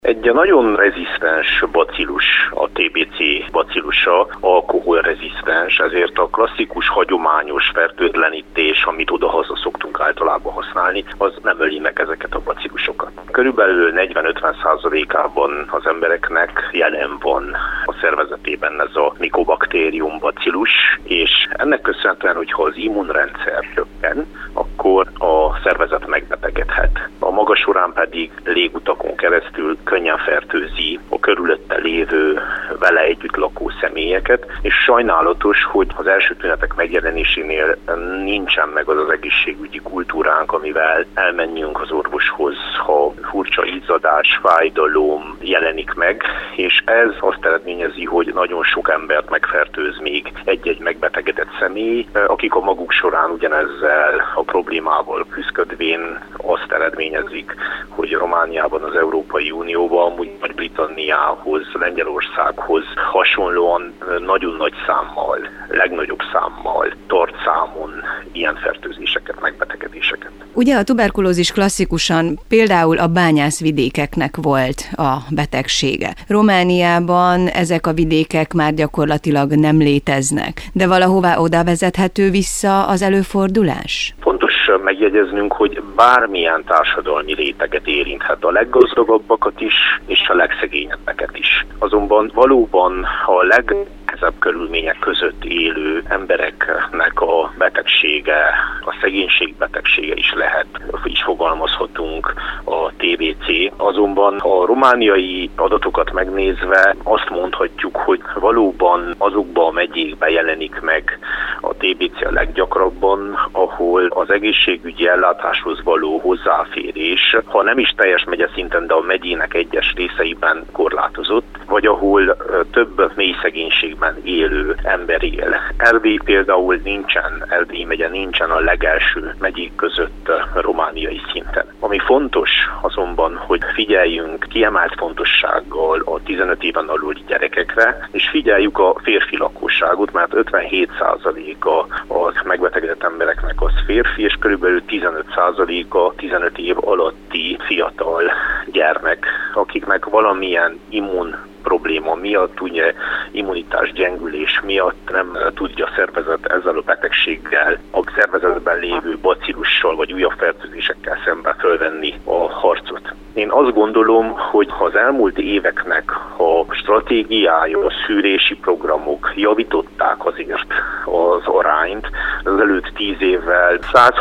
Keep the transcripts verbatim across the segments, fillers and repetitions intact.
Egy nagyon rezisztens bacillus, a té bé cé bacillusa, alkoholrezisztens, ezért a klasszikus, hagyományos fertőtlenítés, amit odahaza szoktunk általában használni, az nem öli meg ezeket a bacillusokat. Körülbelül negyven-ötven százalékában az embereknek jelen van a szervezetében ez a mikobaktérium bacillus, és ennek köszönhetően, hogyha az immunrendszer csökken, akkor a szervezet megbetegedhet. A maga során pedig légutakon keresztül könnyen fertőzi a körülötte lévő, vele együtt lakó személyeket, és sajnálatos, hogy az első tünetek megjelenésénél nincsen meg az az egészségügyi kultúránk, amivel elmenjünk az orvoshoz, ha furcsa izzadás, fájdalom jelenik meg, és ez azt eredményezi, hogy nagyon sok embert megfertőz még egy-egy megbetegedett személy, akik a maguk során ugyanezzel a problémával küzdködvén azt eredményezik, hogy Romániában, az Európai Unióban, amúgy Nagy-Britanniához, Lengyelországhoz hasonlóan nagyon nagy számmal, legnagyobb számmal tart számon ilyen fertőzéseket, megbetegedéseket. Ugye a tuberkulózis klasszikusan például a bányászvidékeknek volt a betegsége. Romániában ezek a vidékek már gyakorlatilag nem léteznek, de valahová oda vezethető vissza az előfordulás? Fontos megjegyeznünk, hogy bármilyen társadalmi réteget érinthet, a leggazdagabbakat is, és a legszegényebbeket is. Azonban valóban a legnehezebb körülmények között élő embereknek a betegsége, a szegénység betegsége is lehet, így fogalmazhatunk a té bé cé. Azonban a romániai adatokat megnézve azt mondhatjuk, hogy valóban azokban a megyékben jelenik meg a té bé cé a leggyakrabban, ahol az egészségügyi ellátáshoz való hozzáférés, ha nem is teljes megye szinten, de a megyének egyes részeiben korlátozott, vagy ahol több mély szegénységben élő ember él. Erdély például nincsen, Erdély megye nincsen a legelső megyék között romániai szinten. Ami fontos azonban, hogy figyeljünk kiemelt fontossággal a tizenöt éven aluli gyerekekre, és figyeljük a férfi lakosságot, mert ötvenhét százaléka a megbetegedett embereknek az férfi, és körülbelül tizenöt százaléka tizenöt év alatti fiatal gyermek, akiknek valamilyen immun probléma miatt, ugye immunitás gyengülés miatt nem tudja a szervezet ezzel a betegséggel, a szervezetben lévő bacillussal vagy újabb fertőzésekkel szemben fölvenni a harcot. Én azt gondolom, hogy az elmúlt éveknek a stratégiája, a szűrési programok javították azért az arányt. Az előtt tíz évvel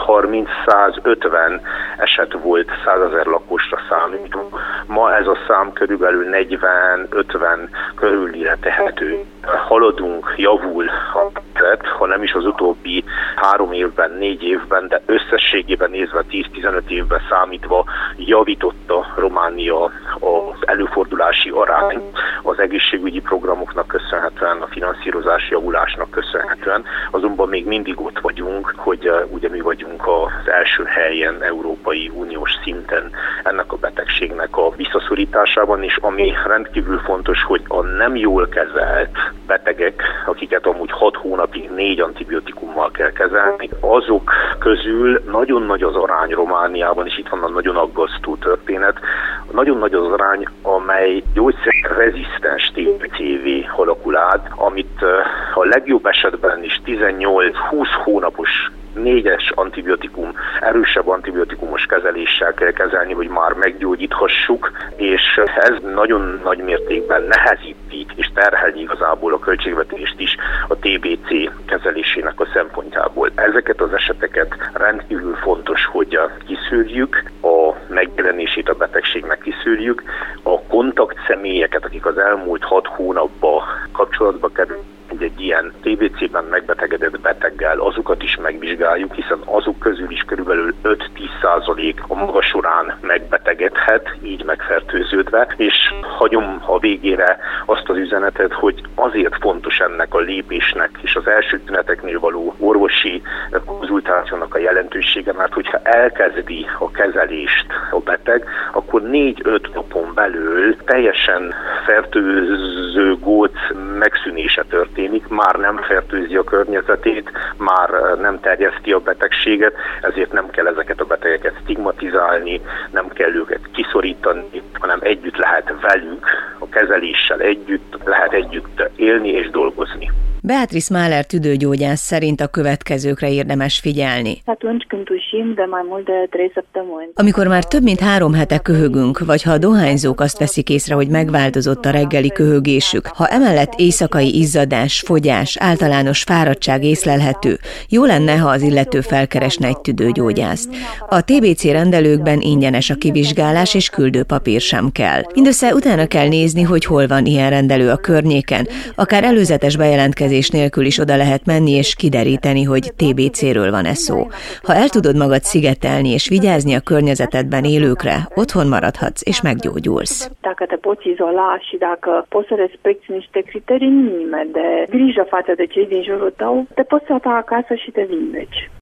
százharminc-százötven eset volt százezer lakosra számítva. Ma ez a szám körülbelül negyven-ötven körülire tehető. Haladunk, javul a helyzet, ha nem is az utóbbi három évben, négy évben, de összességében nézve tíz-tizenöt évben számítva javította Románia az előfordulási arány az egészségügyi programoknak köszönhetően, a finanszírozási javulásnak köszönhetően, azonban még mindig ott vagyunk, hogy uh, ugye mi vagyunk az első helyen Európai Uniós szinten ennek a betegségnek a visszaszorításában, és ami rendkívül fontos, hogy a nem jól kezelt betegek, akiket amúgy hat hónapig négy antibiotikummal kell kezelni, azok közül nagyon nagy az arány Romániában, és itt van a nagyon aggasztó történet, nagyon nagy az arány, amely gyógyszerrezisztens té bé cé-vé alakul át, amit a legjobb esetben is tizennyolc-húsz hónapos négyes antibiotikum, erősebb antibiotikumos kezeléssel kell kezelni, hogy már meggyógyíthassuk, és ez nagyon nagy mértékben nehezíti és terheli igazából a költségvetést is a té bé cé kezelésének a szempontjából. Ezeket az eseteket rendkívül fontos, hogy kiszűrjük, a megjelenését a betegségnek kiszűrjük, a kontaktszemélyeket, akik az elmúlt hat hónapban kapcsolatba kerülnek egy ilyen té bé cében megbetegedett beteggel, azokat is megvizsgáljuk, hiszen azok közül is körülbelül öt-tíz százalék a maga során megbetegedhet, így megfertőződve, és hagyom a végére azt az üzenetet, hogy azért fontos ennek a lépésnek és az első tüneteknél való orvosi konzultációnak a jelentősége, mert hogyha elkezdi a kezelést a beteg, akkor négy-öt napon belül teljesen fertőző góc megszűnése történik, már nem fertőzi a környezetét, már nem terjeszti a betegséget, ezért nem kell ezeket a betegeket stigmatizálni, nem kell őket kiszorítani, hanem együtt lehet velük, a kezeléssel együtt, lehet együtt élni és dolgozni. Beatrice Mahler tüdőgyógyász szerint a következőkre érdemes figyelni. Amikor már több mint három hete köhögünk, vagy ha a dohányzók azt veszik észre, hogy megváltozott a reggeli köhögésük, ha emellett éjszakai izzadás, fogyás, általános fáradtság észlelhető, jó lenne, ha az illető felkeresne egy tüdőgyógyászt. A té bé cé rendelőkben ingyenes a kivizsgálás, és küldőpapír sem kell. Mindössze utána kell nézni, hogy hol van ilyen rendelő a környéken, akár előzetes bejelentkezés nélkül is oda lehet menni és kideríteni, hogy té bé céről van-e szó. Ha el tudod magad szigetelni és vigyázni a környezetedben élőkre, otthon maradhatsz és meggyógyulsz. Dacă te poți izola și dacă poți să respecti niște criterii minime de grijă față de cei din jurul tău, te poți sta acasă și te vindeci.